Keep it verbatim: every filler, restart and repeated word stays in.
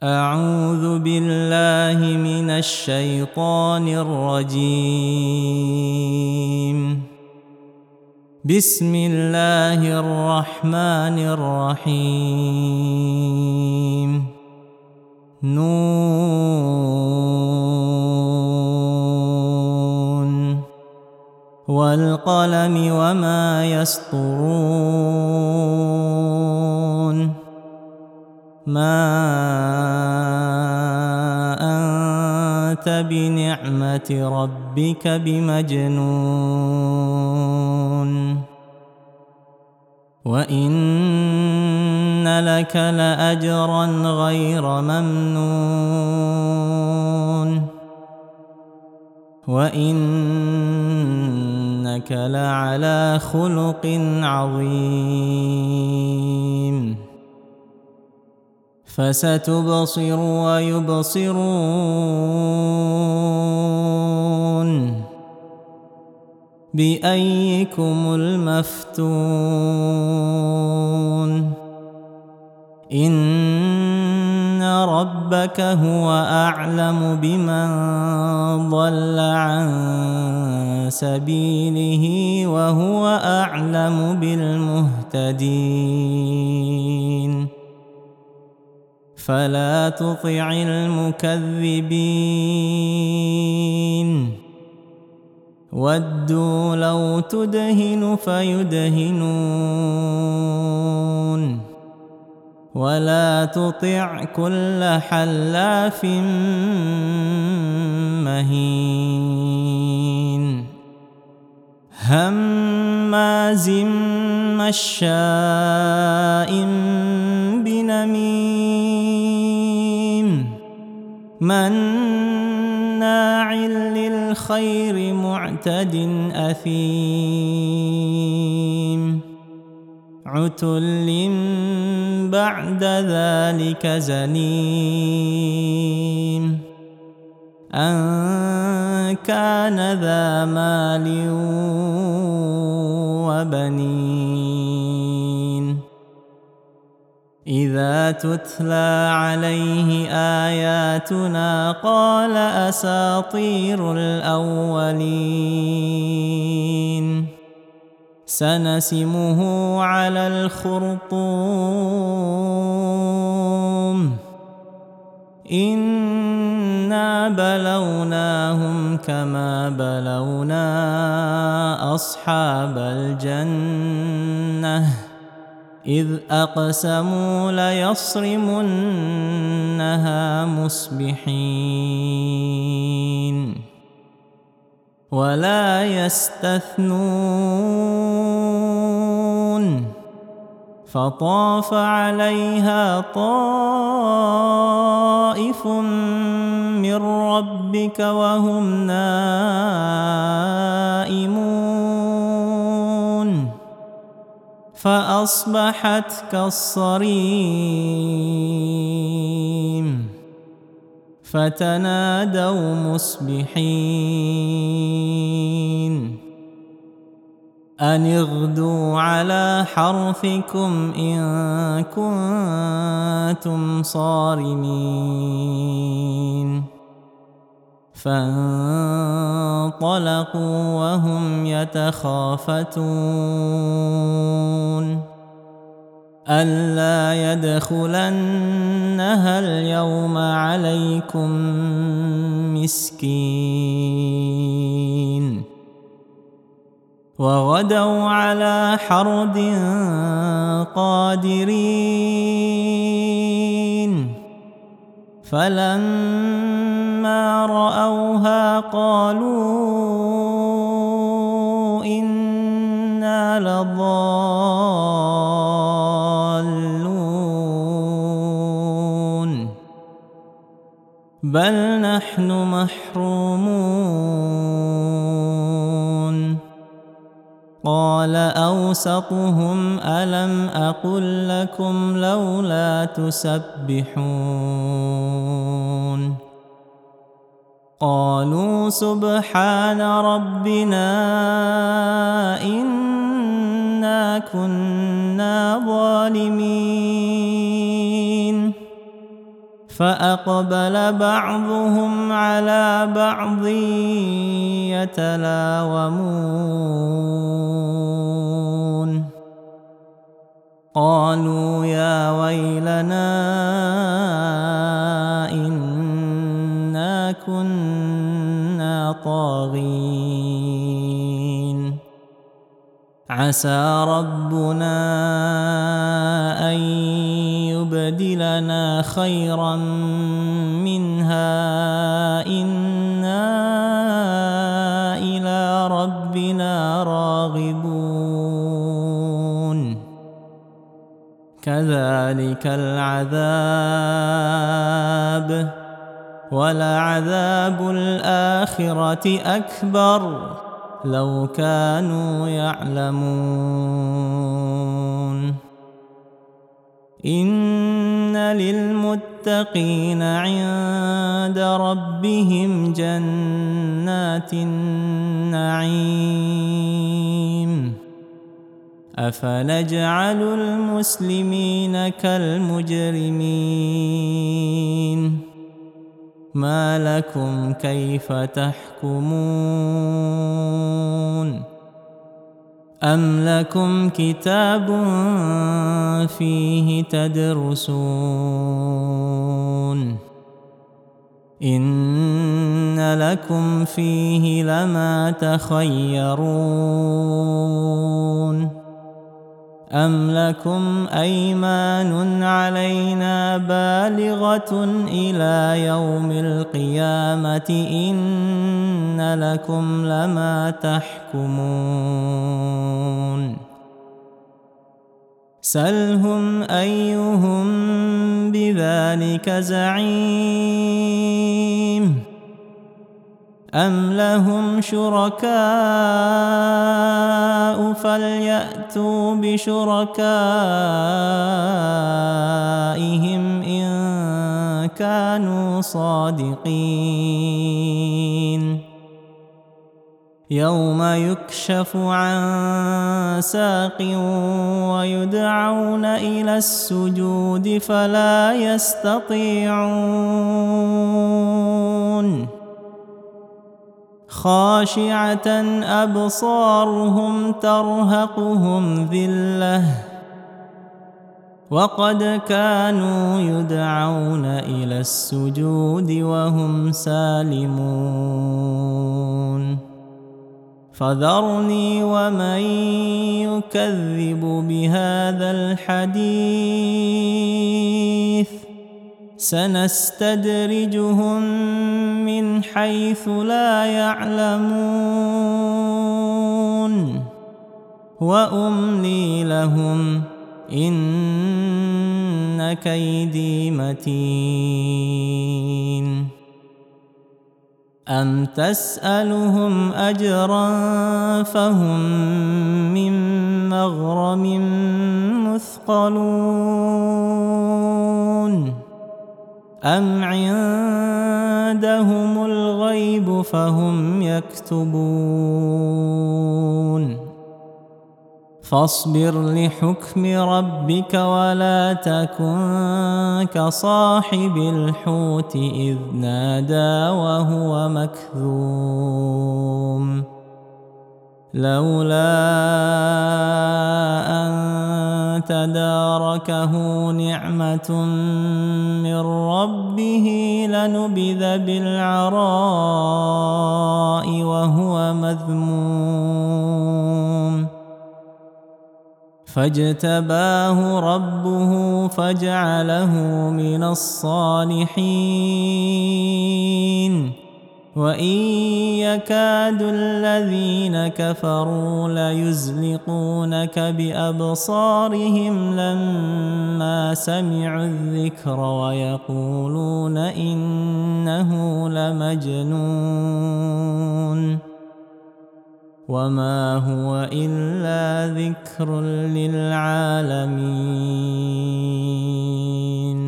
أعوذ بالله من الشيطان الرجيم. بسم الله الرحمن الرحيم. نون والقلم وما يسطرون. ما أنت بنعمة ربك بمجنون. وإن لك لأجرا غير ممنون. وإنك لعلى خلق عظيم. فستبصر ويبصرون بأيكم المفتون. إن ربك هو أعلم بمن ضل عن سبيله وهو أعلم بالمهتدين. فلا تطع المكذبين. ودوا لو تدهن فيدهنون. ولا تطع كل حلاف مهين. هماز مشاء بنميم. مناع للخير معتد أثيم. عتل بعد ذلك زنيم. أن كان ذا مال وبنين. إذا تتلى عليه آياتنا قال أساطير الأولين. سنسمه على الخرطوم. إنا بلوناهم كما بلونا أصحاب الجنة إذ أقسموا ليصرمنها مصبحين. ولا يستثنون. فطاف عليها طائف من ربك وهم نائمون. فأصبحت كالصريم. فتنادوا مصبحين أن اغدوا على حرثكم إن كنتم صارمين. فانطلقوا وهم يتخافتون ألا يدخلنها اليوم عليكم مسكين. وغدوا على حرد قادرين. فلما رأوها قالوا إنا لضالون بل نحن محرومون. قال أوسطهم ألم أقل لكم لولا تسبحون. قالوا سبحان ربنا إنا كنا ظالمين. فأقبل بعضهم على بعض يتلاومون قالوا يا ويلنا إنا كنا طاغين عسى ربنا أن يبدلنا خيرا منها إنا إلى ربنا راغبون كذلك العذاب ولعذاب الآخرة أكبر لو كانوا يعلمون إن للمتقين عند ربهم جنات النعيم أفنجعل المسلمين كالمجرمين ما لكم كيف تحكمون أم لكم كتاب فيه تدرسون إن لكم فيه لما تخيرون أم لكم أيمان علينا بالغة إلى يوم القيامة إن لكم لما تحكمون سلهم أيهم بذلك زعيم أم لهم شركاء فليأتوا بشركائهم إن كانوا صادقين يوم يكشف عن ساق ويدعون إلى السجود فلا يستطيعون خاشعة أبصارهم ترهقهم ذلة وقد كانوا يدعون إلى السجود وهم سالمون فذرني ومن يكذب بهذا الحديث سنستدرجهم من حيث لا يعلمون وأملي لهم إن كيدي متين أم تسألهم أجرا فهم من مغرم مثقلون أم عندهم الغيب فهم يكتبون فاصبر لحكم ربك ولا تكن كصاحب الحوت إذ نادى وهو مكذوم لولا أن تداركه نعمة من ربه لنبذ بالعراء وهو مذموم فاجتباه ربه فجعله من الصالحين وإن يكاد الذين كفروا ليزلقونك بأبصارهم لما سمعوا الذكر ويقولون إنه لمجنون وما هو إلا ذكر للعالمين.